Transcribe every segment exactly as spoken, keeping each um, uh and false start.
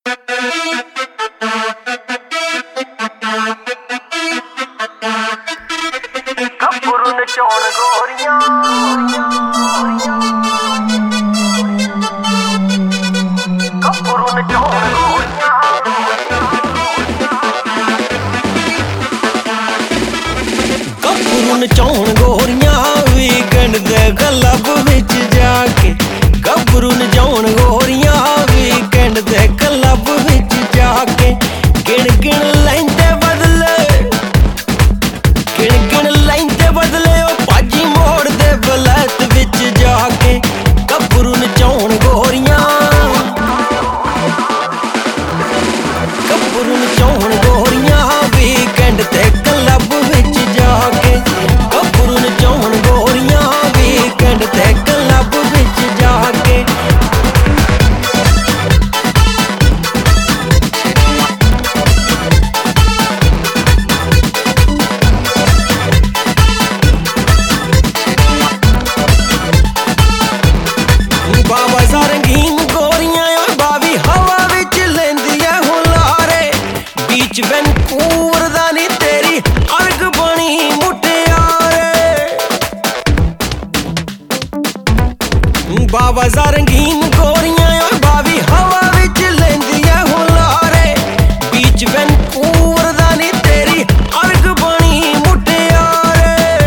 ਗੱਭਰੂ ਨਚਾਉਣ ਗੋਰੀਆਂ ਗੱਭਰੂ ਨਚਾਉਣ ਗੋਰੀਆਂ ਗੱਭਰੂ ਨਚਾਉਣ ਗੋਰੀਆਂ ਵੀਕਐਂਡ ਦੇ ਕਲੱਬ ਵਿੱਚ ਜਾ ਕੇ ਗੱਭਰੂ ਨਚਾਉਣ ਗੋਰੀਆਂ ਵੀਕਐਂਡ ਦੇ ਕਲੱਬ ਵਿੱਚ ਜਾ ਕੇ ਗਿਣ ਗਿਣ ਲੈਂਦੇ ਬਦਲੇ ਗਿਣ ਗਿਣ ਲੈਂਦੇ ਬਦਲੇ ਉਹ ਭਾਜੀ ਮੋੜਦੇ ਬਲੈਤ ਵਿੱਚ ਜਾ ਕੇ ਗੱਭਰੂ ਨਚਾਉਣ ਗੋਰੀਆਂ ਗੱਭਰੂ ਨਚਾਉਣ ਗੋਰੀਆਂ ਵੀਕਐਂਡ ਤੇ ਕਲੱਬ ਵਿੱਚ ਜਾ ਕੇ ਗੱਭਰੂ ਨਚਾਉਣ ਗੋਰੀਆਂ ਵੀਕਐਂਡ ਤੇ ਕਲੱਬ ਵਿੱਚ ਜਾ ਕੇ ਬਾਬਾ ਰੰਗੀਨ ਗੋਰੀਆਂ ਓਏ ਬਾਵੀ ਹਵਾ ਵਿੱਚ ਲੈਂਦੀਆਂ ਹੁਲਾਰੇ ਬੀਚ ਵੈਨਕੂਵਰ ਦਾ ਨੀ ਤੇਰੀ ਅਰਗ ਬਣੀ ਮੁਟਿਆਰੇ ਬਾਬਾ ਰੰਗੀਨ ਗੋਰੀਆਂ ਓਏ ਬਾਵੀ ਹਵਾ ਵਿੱਚ ਲੈਂਦੀਆਂ ਹੁਲਾਰੇ ਬੀਚ ਵੈਨਕੂਵਰ ਦਾ ਨੀ ਤੇਰੀ ਅਰਗ ਬਣੀ ਮੁਟਿਆਰੇ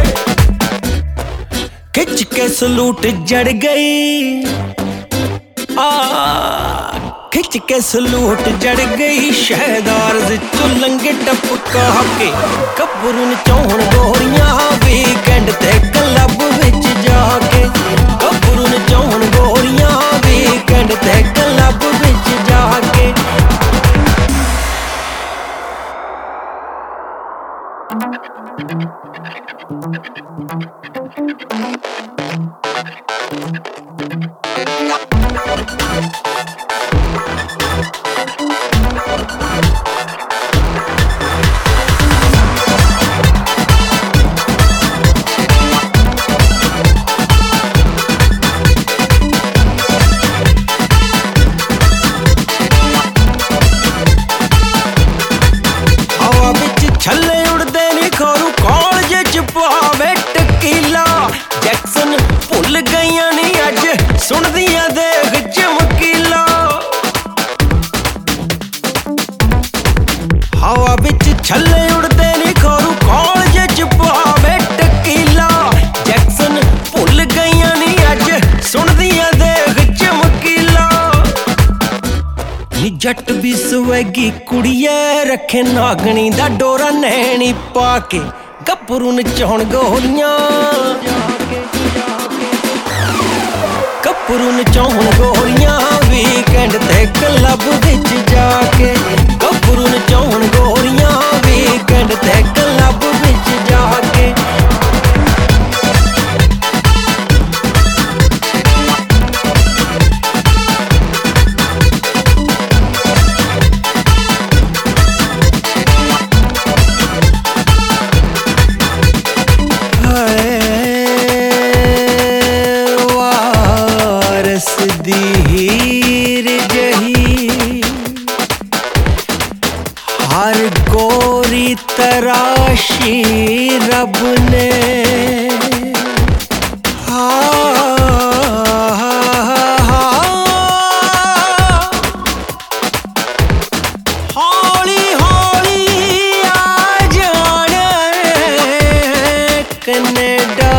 ਖਿੱਚ ਕੇ ਸਲੂਟ ਜੜ ਗਈ आ खिंच के सलूट जड़ गई शहदार चो लंगे टपका के ਗੱਭਰੂ ਨਚਾਉਣ ਗੋਰੀਆਂ ਵੀਕਐਂਡ ਤੇ ਕਲੱਬ ਵਿੱਚ ਜਾ ਕੇ ਗੱਭਰੂ ਨਚਾਉਣ ਗੋਰੀਆਂ ਵੀਕਐਂਡ ਤੇ ਕਲੱਬ ਵਿੱਚ ਜਾ ਕੇ ਛੱਲੇ ਉੜਦੇ ਨੀ ਖੋਰੂ ਕਾਲਜ ਚ ਪਾਵੇ ਟਕੀਲਾ ਜੈਕਸਨ ਭੁੱਲ ਗਈਆਂ ਨੀ ਅੱਜ ਸੁਣਦੀਆਂ ਦੇਖ ਚਮਕੀਲਾ ਹਵਾ ਵਿੱਚ ਛੱਲੇ ਉੜਦੇ ਨੀ ਖੋਰੂ ਕਾਲਜ ਚ ਪਾਵੇ ਟਕੀਲਾ ਜੈਕਸਨ ਭੁੱਲ ਗਈਆਂ ਨੀ ਅੱਜ ਸੁਣਦੀਆਂ ਦੇਖ ਚਮਕੀਲਾ ਨੀ ਜੱਟ ਵੀ ਸਵੈਗੀ ਕੁੜੀਏ ਰੱਖੇ ਨਾਗਣੀ ਦਾ ਡੋਰਾ ਨੈਣੀ ਪਾ ਕੇ ਗੱਭਰੂ ਨਚਾਉਣ ਗੋਰੀਆਂ ਗੱਭਰੂ ਨਚਾਉਣ ਗੋਰੀਆਂ ਵੀਕਐਂਡ ਤੇ ਕਲੱਬ ਵਿੱਚ ਜਾ ਕੇ ਗੱਭਰੂ ਨਚਾਉਣ ਗੋਰੀਆਂ ਵੀਕਐਂਡ ਤੇ ਕਲੱਬ ਵਿੱਚ ਜਾ ਕੇ हीर जही हर गोरी तराशी रब ने हौली हौली आ जाने कनेडा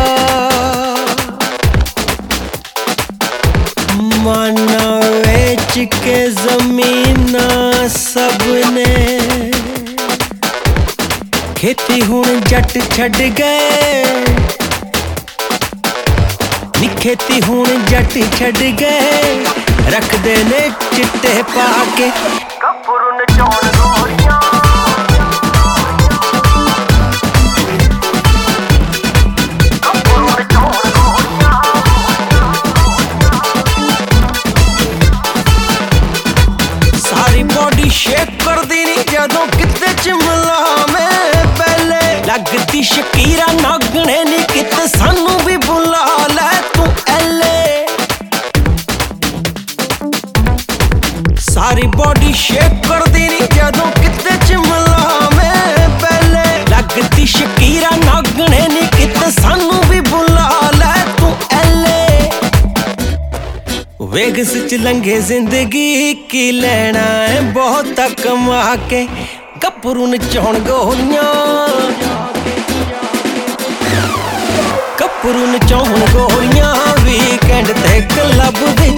माना वेच के जमीना सबने खेती हुण जट छड़ गए नी खेती हुण जट छड़ गए रखदे ने चिट्टे पा के ਗੱਭਰੂ ਨਚਾਉਣ ਗੋਰੀਆਂ शेक कर दी नी जदों किते च मिलावे पहले लगदी शकीरा नागणे नी किते सानू भी बुला ले तू एले सारी बॉडी ਇੰਨੀ ਸ਼ੇਕਰ ਦੀ ਨੀ ਜਦੋਂ ਕਿਤੇ ਚਮਲਾ ਮੈਂ ਪਹਿਲੇ ਲੱਗਦੀ ਸ਼ਕੀਰਾ ਨਾਗਣੇ ਨੀ ਕਿਤੇ ਸਾਨੂੰ ਵੀ ਬੁਲਾ ਲੈ ਤੂੰ ਐਲੇ ਵੇਗਸ ਚ ਲੰਘੇ ਜ਼ਿੰਦਗੀ ਕੀ ਲੈਣਾ ਹੈ ਬਹੁਤਾ ਕਮਾ ਕੇ ਗੱਭਰੂ ਨਚਾਉਣ ਗੋਰੀਆਂ ਗੱਭਰੂ ਨਚਾਉਣ ਗੋਰੀਆਂ ਵੀਕਐਂਡ ਤੇ ਕਲੱਬ